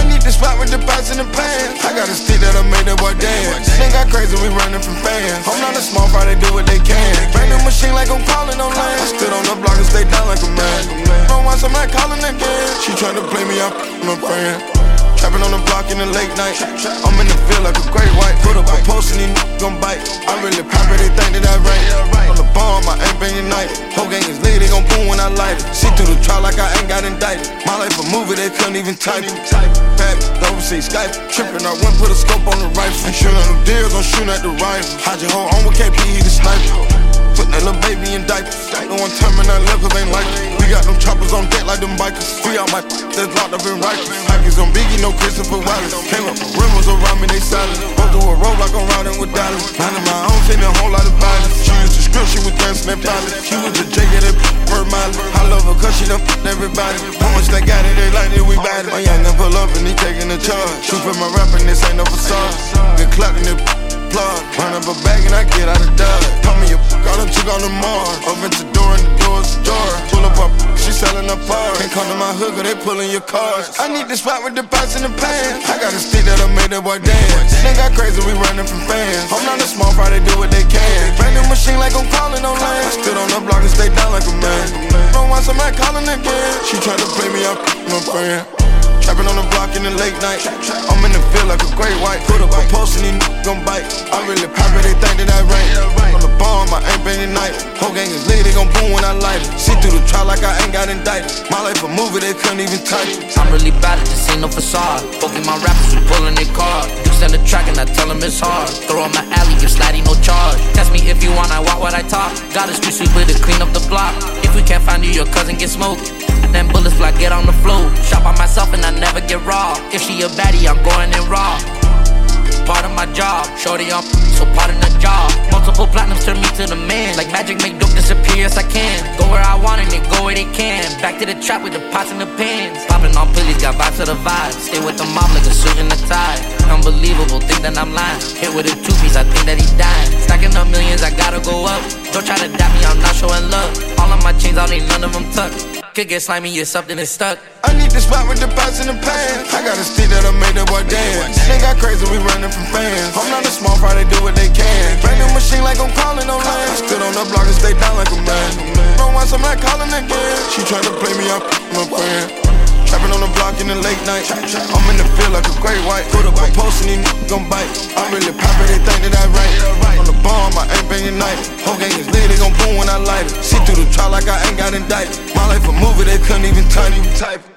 I need the spot with the pots in the pan. I got a stick that I made that boy dance. They got crazy, we running from fans. I'm not a small fry, they do what they can. Brand new machine like I'm calling on land. I stood on the block and stayed down like a man. Don't want somebody calling again. She tryna play me up, my friend. Trapping on the block in the late night. I'm in the field like a great white. Put up a post and these gon' bite. I really pop it, they think that I right. On the bomb, I ain't banging night. Whole gang is lit, they gon' boom when I light it. See through the trial like I ain't got indicted. My life a movie, they couldn't even type it. Pat, overseas Skype. Trippin', I went put a scope on the rifle. Ain't shootin' them deals, I'm shootin' at the rifle. Hide your hoe on with KP, he the sniper. Put that little baby in diapers. No one turn me that lip cause ain't like it. We got them choppers on deck like them bikers. Free out my that's locked up in Rikers. Hikers on Biggie, no Christopher Wallace. Came up, rimmers around me, they silent. Go through a road like I'm riding with Dallas. Minding my own, seen a whole lot of violence. She used to script, she was dancing that pilot. She was a J, get that per mile. I love her cause she done everybody. How much they got it, they like it, we bad it. My young gun pull up and he taking the charge. Shoot for my rapping, this ain't no facade. Been clapping it. Run up a bag and I get out of dodge. Tell me a got a chick on the Mars. Open the door and the door's ajar. Pull up, she selling her parts. Can't come to my hood cause they pulling your cars. I need the spot with the pots in the pan. I got a stick that I made that boy dance. They got crazy, we running from fans. I'm not a small fry, they do what they can. Brand new machine like I'm calling on land. I stood on the block and stayed down like a man. Don't want somebody calling again. She tried to play me up, my friend. Trapping on the block in the late night. I'm in the field like a great white. Put up a post and these gon' bite. I really pop it, they think that I right. On the bomb, I ain't banging night. Whole gang is lit, they gon' boom when I light it. See through the trial like I ain't got indicted. My life a movie, they couldn't even type it. I'm really bad at this, ain't no facade. Fucking my rappers, we pulling their car. You send the track and I tell them it's hard. Throw on my alley, give sliding no charge. Test me if you want, I walk what I talk. Got a street sweeper to clean up the block. If we can't find you, your cousin get smoked. Then bullets fly, get on the floor. Shot by myself and I never get raw. If she a baddie, I'm going in raw. Part of my job, shorty up, so part in the job. Multiple platinums turn me to the man. Like magic, make dope disappear, yes I can. Go where I want and they go where they can. Back to the trap with the pots and the pans. Popping on pillies, got vibes to the vibe. Stay with the mob like a suit and a tie. Unbelievable, think that I'm lying. Hit with a two-piece, I think that he dying. Stacking up millions, I gotta go up. Don't try to doubt me, I'm not showing love. All of my chains, all ain't none of them tucked. Could get slimy if something is stuck. I need the spot with the pots in the pan. I got a stick that I made that boy dance. They got crazy, we running from fans. I'm not a small fry, they do what they can. Brand new machine like I'm calling on land. I stood on the block and stayed down like a man. Don't want somebody calling again. She tried to play me up, my friend. Trapping on the block in the late night. I'm in the field like a great white. Put up a post and these gon' bite. I really pop it, they think that I right. On the bomb, I ain't banging night. Whole gang is lit, they gon' boom when I light it. See through the trial like I ain't got indicted. My life a movie, they couldn't even type it.